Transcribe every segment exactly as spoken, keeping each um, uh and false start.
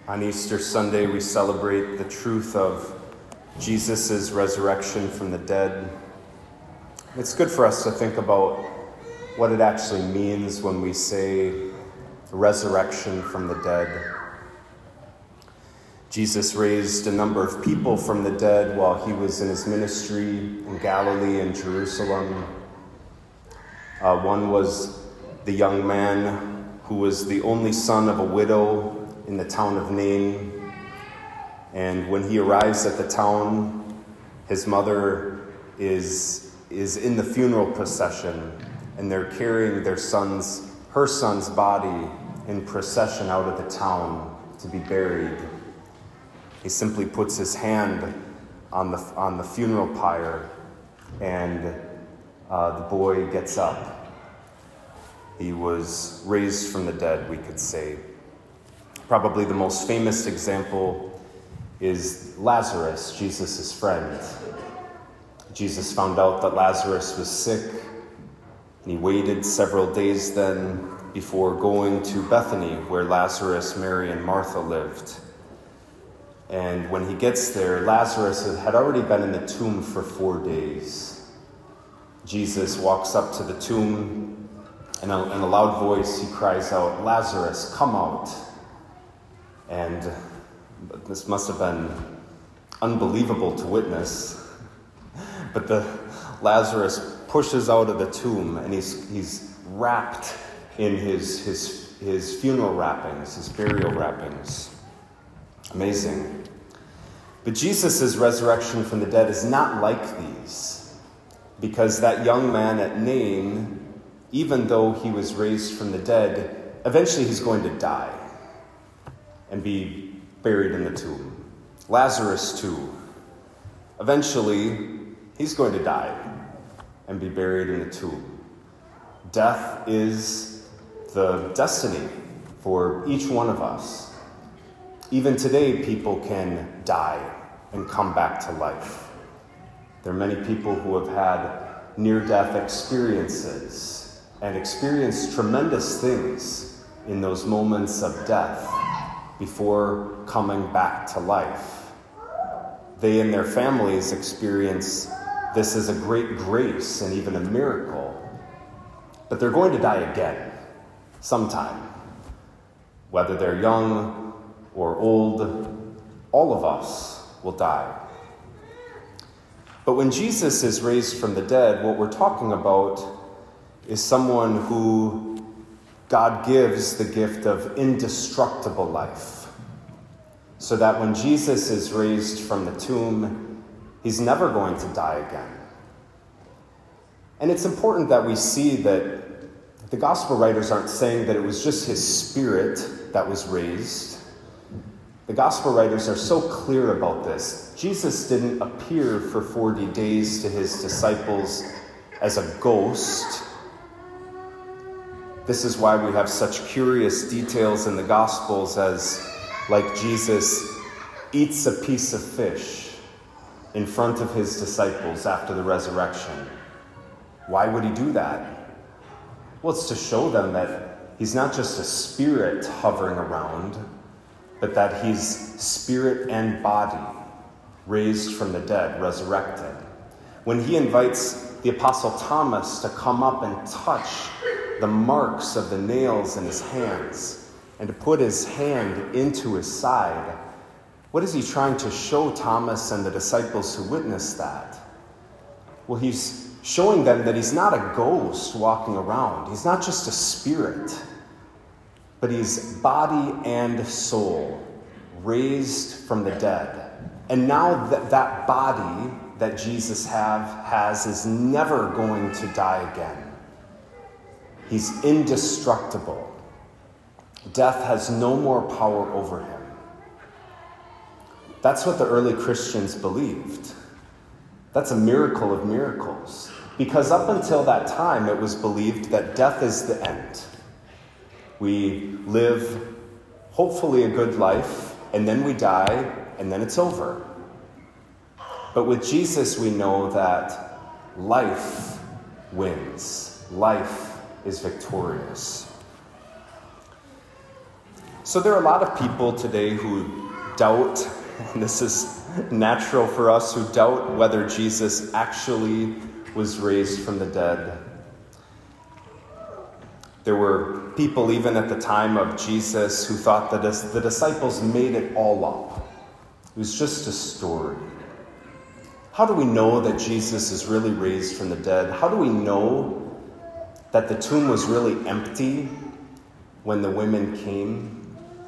On Easter Sunday, we celebrate the truth of Jesus' resurrection from the dead. It's good for us to think about what it actually means when we say resurrection from the dead. Jesus raised a number of people from the dead while he was in his ministry in Galilee and Jerusalem. Uh, one was the young man who was the only son of a widow in the town of Nain. And when he arrives at the town, his mother is, is in the funeral procession, and they're carrying their son's, her son's body in procession out of the town to be buried. He simply puts his hand on the, on the funeral pyre, and uh, the boy gets up. He was raised from the dead, we could say. Probably the most famous example is Lazarus, Jesus' friend. Jesus found out that Lazarus was sick, and he waited several days then before going to Bethany, where Lazarus, Mary, and Martha lived. And when he gets there, Lazarus had already been in the tomb for four days. Jesus walks up to the tomb, and in a loud voice he cries out, "Lazarus, come out." And this must have been unbelievable to witness. But the Lazarus pushes out of the tomb, and he's he's wrapped in his his his funeral wrappings, his burial wrappings. Amazing. But Jesus' resurrection from the dead is not like these, because that young man at Nain, even though he was raised from the dead, eventually he's going to die and be buried in the tomb. Lazarus, too. Eventually, he's going to die and be buried in the tomb. Death is the destiny for each one of us. Even today, people can die and come back to life. There are many people who have had near-death experiences and experienced tremendous things in those moments of death before coming back to life. They and their families experience this as a great grace and even a miracle. But they're going to die again, sometime. Whether they're young or old, all of us will die. But when Jesus is raised from the dead, what we're talking about is someone who God gives the gift of indestructible life, so that when Jesus is raised from the tomb, he's never going to die again. And it's important that we see that the gospel writers aren't saying that it was just his spirit that was raised. The gospel writers are so clear about this. Jesus didn't appear for forty days to his disciples as a ghost. This is why we have such curious details in the Gospels, as like Jesus eats a piece of fish in front of his disciples after the resurrection. Why would he do that? Well, it's to show them that he's not just a spirit hovering around, but that he's spirit and body, raised from the dead, resurrected. When he invites the Apostle Thomas to come up and touch the marks of the nails in his hands, and to put his hand into his side, what is he trying to show Thomas and the disciples who witnessed that? Well, he's showing them that he's not a ghost walking around. He's not just a spirit, but he's body and soul, raised from the dead. And now that that body that Jesus have, has is never going to die again. He's indestructible. Death has no more power over him. That's what the early Christians believed. That's a miracle of miracles. Because up until that time, it was believed that death is the end. We live, hopefully, a good life, and then we die, and then it's over. But with Jesus, we know that life wins. Life is victorious. So there are a lot of people today who doubt, and this is natural for us, who doubt whether Jesus actually was raised from the dead. There were people even at the time of Jesus who thought that the disciples made it all up. It was just a story. How do we know that Jesus is really raised from the dead? How do we know that the tomb was really empty when the women came?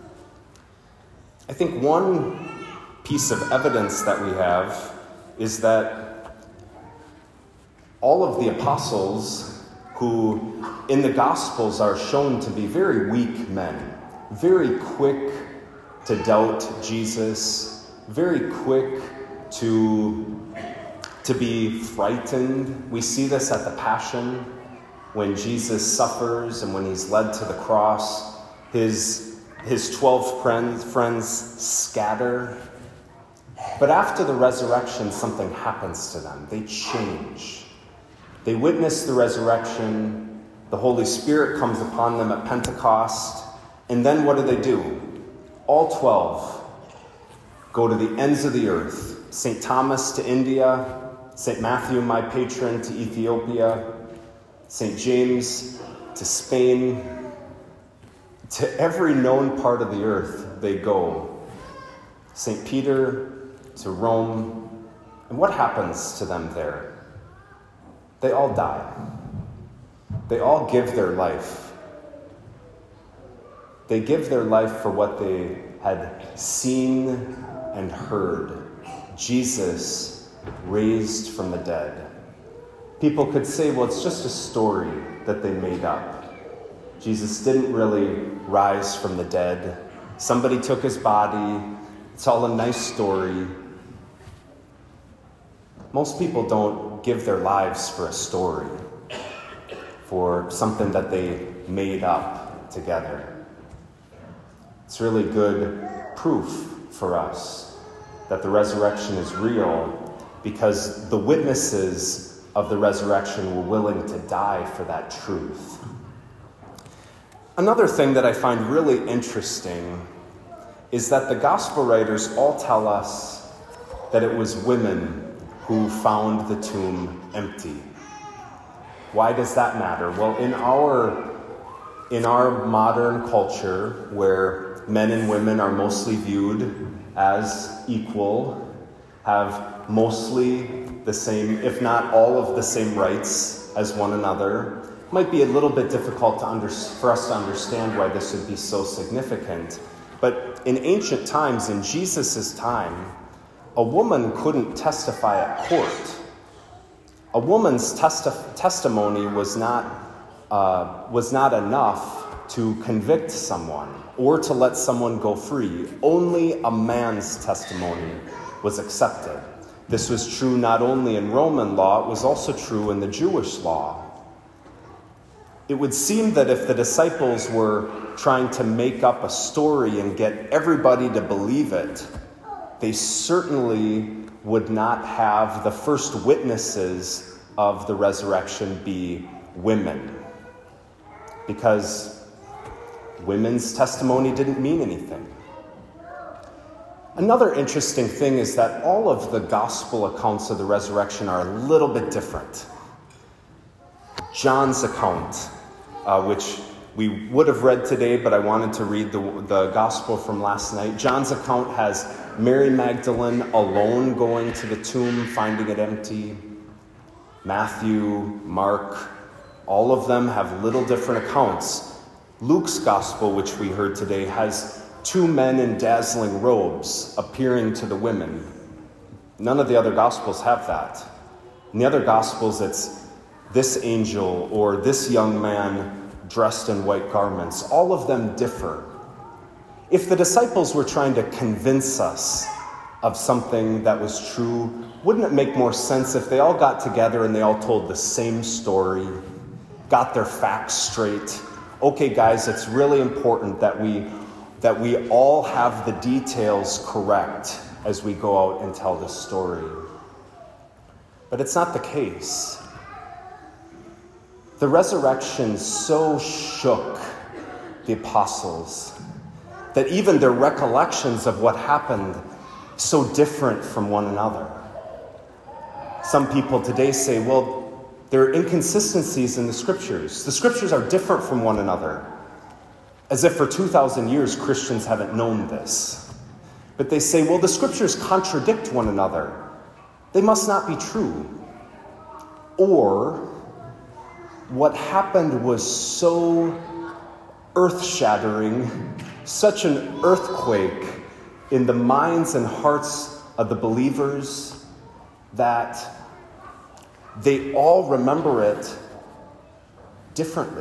I think one piece of evidence that we have is that all of the apostles, who in the Gospels are shown to be very weak men, very quick to doubt Jesus, very quick to, to be frightened. We see this at the Passion when Jesus suffers and when he's led to the cross. His, his twelve friends, friends scatter. But after the resurrection, something happens to them. They change. They witness the resurrection. The Holy Spirit comes upon them at Pentecost. And then what do they do? All twelve go to the ends of the earth. Saint Thomas to India. Saint Matthew, my patron, to Ethiopia. Saint James to Spain. To every known part of the earth they go. Saint Peter to Rome. And what happens to them there? They all die. They all give their life. They give their life for what they had seen and heard. Jesus raised from the dead. People could say, well, it's just a story that they made up. Jesus didn't really rise from the dead. Somebody took his body. It's all a nice story. Most people don't give their lives for a story, for something that they made up together. It's really good proof for us that the resurrection is real because the witnesses of the resurrection were willing to die for that truth. Another thing that I find really interesting is that the gospel writers all tell us that it was women who found the tomb empty. Why does that matter? Well, in our in our modern culture, where men and women are mostly viewed as equal, have mostly the same, if not all of the same rights as one another, it might be a little bit difficult to under, for us to understand why this would be so significant. But in ancient times, in Jesus' time, a woman couldn't testify at court. A woman's testi- testimony was not, uh, was not enough to convict someone or to let someone go free. Only a man's testimony was accepted. This was true not only in Roman law, it was also true in the Jewish law. It would seem that if the disciples were trying to make up a story and get everybody to believe it, they certainly would not have the first witnesses of the resurrection be women, because women's testimony didn't mean anything. Another interesting thing is that all of the gospel accounts of the resurrection are a little bit different. John's account, uh, which we would have read today, but I wanted to read the, the gospel from last night. John's account has Mary Magdalene alone going to the tomb, finding it empty. Matthew, Mark, all of them have little different accounts. Luke's gospel, which we heard today, has two men in dazzling robes appearing to the women. None of the other gospels have that. In the other gospels, it's this angel or this young man dressed in white garments. All of them differ. If the disciples were trying to convince us of something that was true, wouldn't it make more sense if they all got together and they all told the same story, got their facts straight? Okay, guys, it's really important that we that we all have the details correct as we go out and tell this story. But it's not the case. The resurrection so shook the apostles that even their recollections of what happened so different from one another. Some people today say, well, there are inconsistencies in the scriptures. The scriptures are different from one another. As if for two thousand years Christians haven't known this. But they say, well, the scriptures contradict one another. They must not be true. Or what happened was so earth-shattering, such an earthquake in the minds and hearts of the believers that they all remember it differently.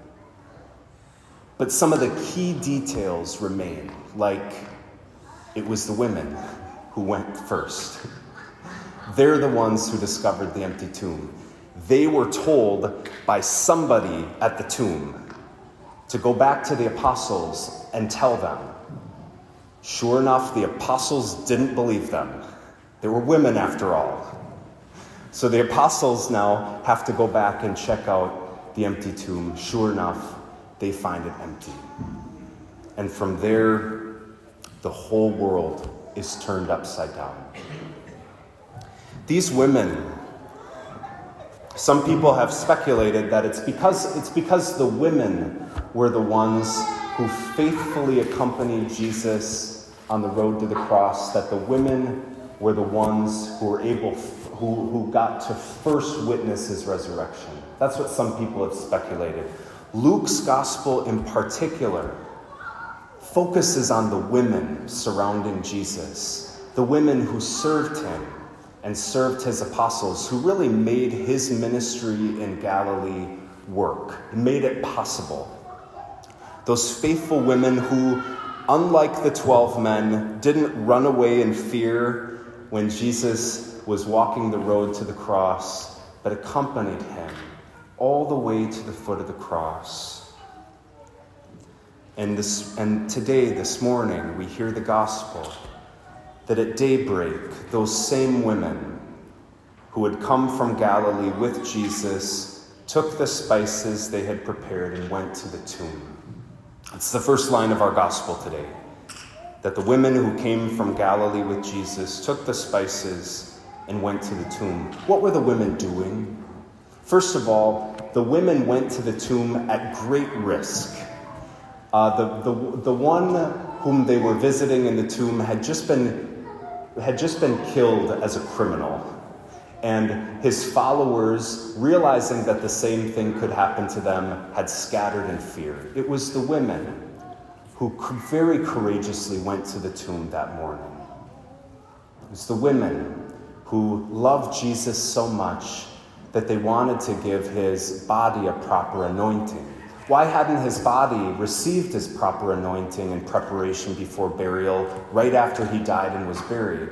But some of the key details remain, like it was the women who went first. They're the ones who discovered the empty tomb. They were told by somebody at the tomb to go back to the apostles and tell them. Sure enough, the apostles didn't believe them. They were women after all. So the apostles now have to go back and check out the empty tomb. Sure enough, they find it empty. And from there, the whole world is turned upside down. These women, some people have speculated that it's because it's because the women were the ones who faithfully accompanied Jesus on the road to the cross, that the women were the ones who were able, who, who got to first witness his resurrection. That's what some people have speculated. Luke's gospel in particular focuses on the women surrounding Jesus, the women who served him and served his apostles, who really made his ministry in Galilee work, made it possible. Those faithful women who, unlike the twelve men, didn't run away in fear when Jesus was walking the road to the cross, but accompanied him all the way to the foot of the cross. And this, and today, this morning, we hear the gospel that at daybreak, those same women who had come from Galilee with Jesus took the spices they had prepared and went to the tomb. It's the first line of our gospel today, that the women who came from Galilee with Jesus took the spices and went to the tomb. What were the women doing? First of all, the women went to the tomb at great risk. Uh, the, the, the one whom they were visiting in the tomb had just been had just been killed as a criminal. And his followers, realizing that the same thing could happen to them, had scattered in fear. It was the women who very courageously went to the tomb that morning. It was the women who loved Jesus so much that they wanted to give his body a proper anointing. Why hadn't his body received his proper anointing and preparation before burial, right after he died and was buried?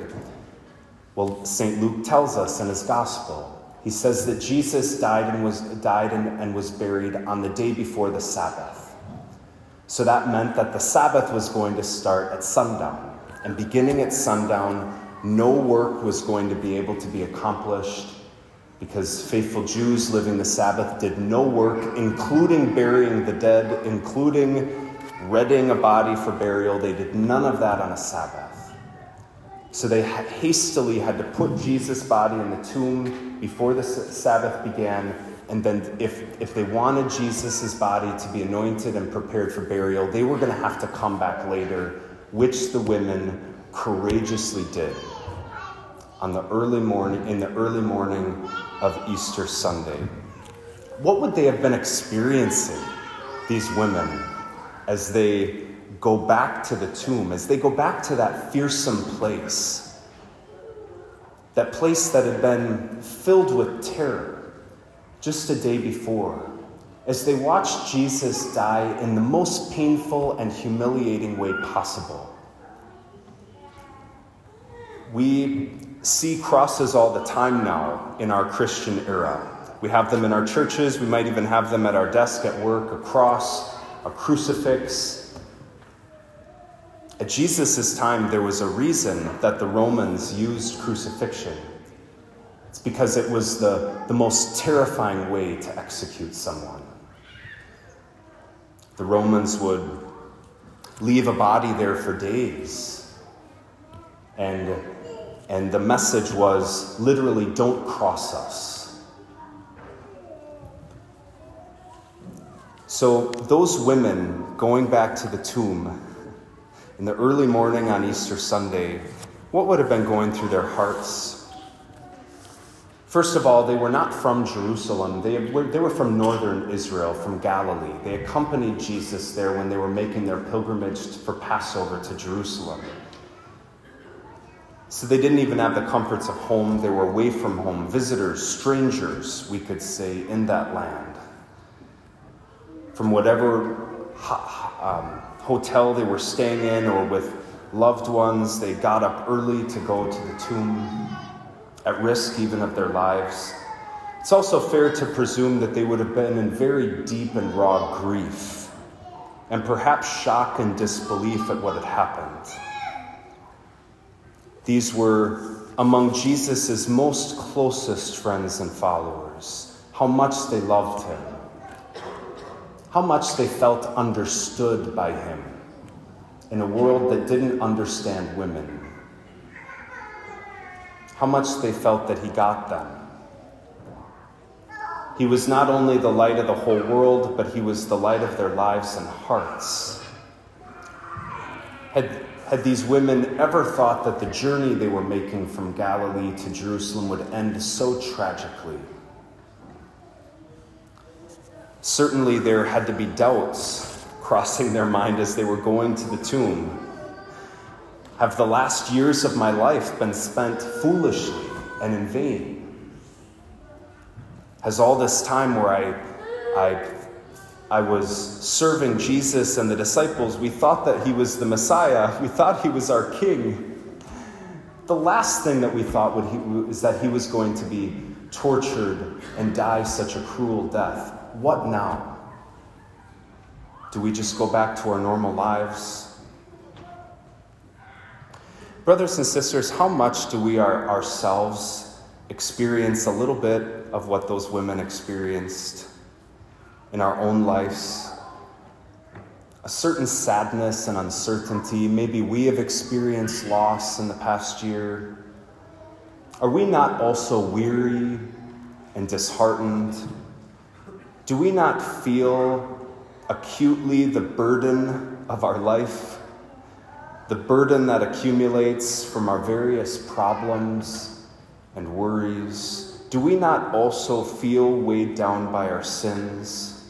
Well, Saint Luke tells us in his gospel. He says that Jesus died and was died and, and was buried on the day before the Sabbath. So that meant that the Sabbath was going to start at sundown. And beginning at sundown, no work was going to be able to be accomplished, because faithful Jews living the Sabbath did no work, including burying the dead, including readying a body for burial. They did none of that on a Sabbath. So they hastily had to put Jesus' body in the tomb before the Sabbath began. And then if, if they wanted Jesus' body to be anointed and prepared for burial, they were going to have to come back later, which the women courageously did on the early morning, in the early morning of Easter Sunday. What would they have been experiencing, these women, as they go back to the tomb, as they go back to that fearsome place, that place that had been filled with terror just a day before, as they watched Jesus die in the most painful and humiliating way possible? We see crosses all the time now in our Christian era. We have them in our churches. We might even have them at our desk at work, a cross, a crucifix. At Jesus' time, there was a reason that the Romans used crucifixion. It's because it was the, the most terrifying way to execute someone. The Romans would leave a body there for days. And, and the message was literally, don't cross us. So those women going back to the tomb in the early morning on Easter Sunday, what would have been going through their hearts? First of all, they were not from Jerusalem. They were, they were from northern Israel, from Galilee. They accompanied Jesus there when they were making their pilgrimage for Passover to Jerusalem. So they didn't even have the comforts of home. They were away from home, visitors, strangers, we could say, in that land. From whatever um, hotel they were staying in or with loved ones, they got up early to go to the tomb, at risk even of their lives. It's also fair to presume that they would have been in very deep and raw grief, and perhaps shock and disbelief at what had happened. These were among Jesus' most closest friends and followers. How much they loved him. How much they felt understood by him in a world that didn't understand women. How much they felt that he got them. He was not only the light of the whole world, but he was the light of their lives and hearts. Had, had these women ever thought that the journey they were making from Galilee to Jerusalem would end so tragically? Certainly there had to be doubts crossing their mind as they were going to the tomb. Have the last years of my life been spent foolishly and in vain? Has all this time where I, I, I was serving Jesus and the disciples, we thought that he was the Messiah, we thought he was our king. The last thing that we thought would he, is that he was going to be tortured and die such a cruel death. What now? Do we just go back to our normal lives? Brothers and sisters, how much do we our, ourselves experience a little bit of what those women experienced in our own lives? A certain sadness and uncertainty. Maybe we have experienced loss in the past year. Are we not also weary and disheartened? Do we not feel acutely the burden of our life? The burden that accumulates from our various problems and worries? Do we not also feel weighed down by our sins?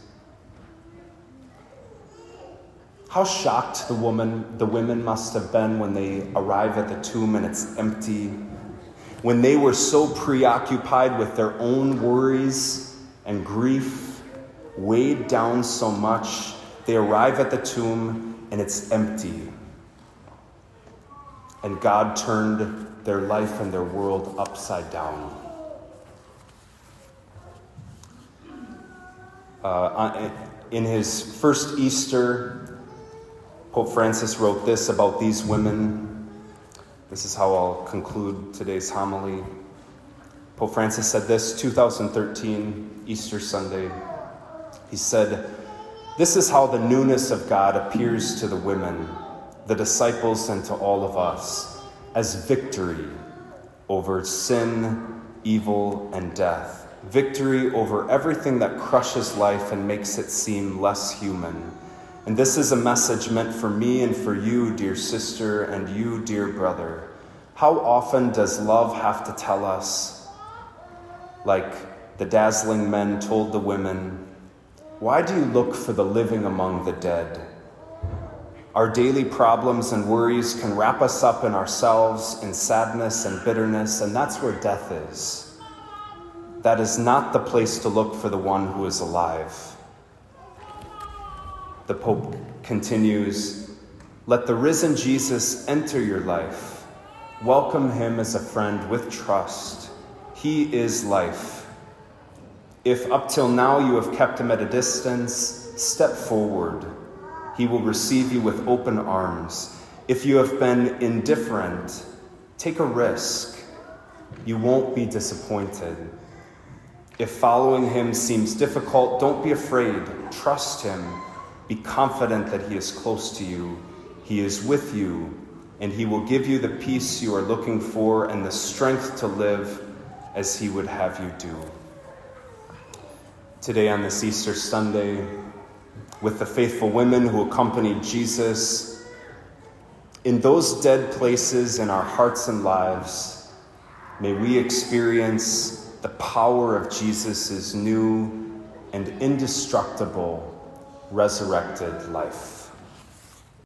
How shocked the woman, the women must have been when they arrive at the tomb and it's empty, when they were so preoccupied with their own worries and grief, weighed down so much, they arrive at the tomb and it's empty. And God turned their life and their world upside down. Uh, in his first Easter, Pope Francis wrote this about these women. This is how I'll conclude today's homily. Pope Francis said this, two thousand thirteen, Easter Sunday. He said, "This is how the newness of God appears to the women, the disciples, and to all of us, as victory over sin, evil, and death. Victory over everything that crushes life and makes it seem less human. And this is a message meant for me and for you, dear sister, and you, dear brother. How often does love have to tell us, like the dazzling men told the women, why do you look for the living among the dead? Our daily problems and worries can wrap us up in ourselves, in sadness and bitterness, and that's where death is. That is not the place to look for the one who is alive." The Pope continues, "Let the risen Jesus enter your life. Welcome him as a friend with trust. He is life. If up till now you have kept him at a distance, step forward. He will receive you with open arms. If you have been indifferent, take a risk. You won't be disappointed. If following him seems difficult, don't be afraid. Trust him. Be confident that he is close to you. He is with you, and he will give you the peace you are looking for and the strength to live as he would have you do. Today on this Easter Sunday, with the faithful women who accompanied Jesus, in those dead places in our hearts and lives, may we experience the power of Jesus' new and indestructible resurrected life.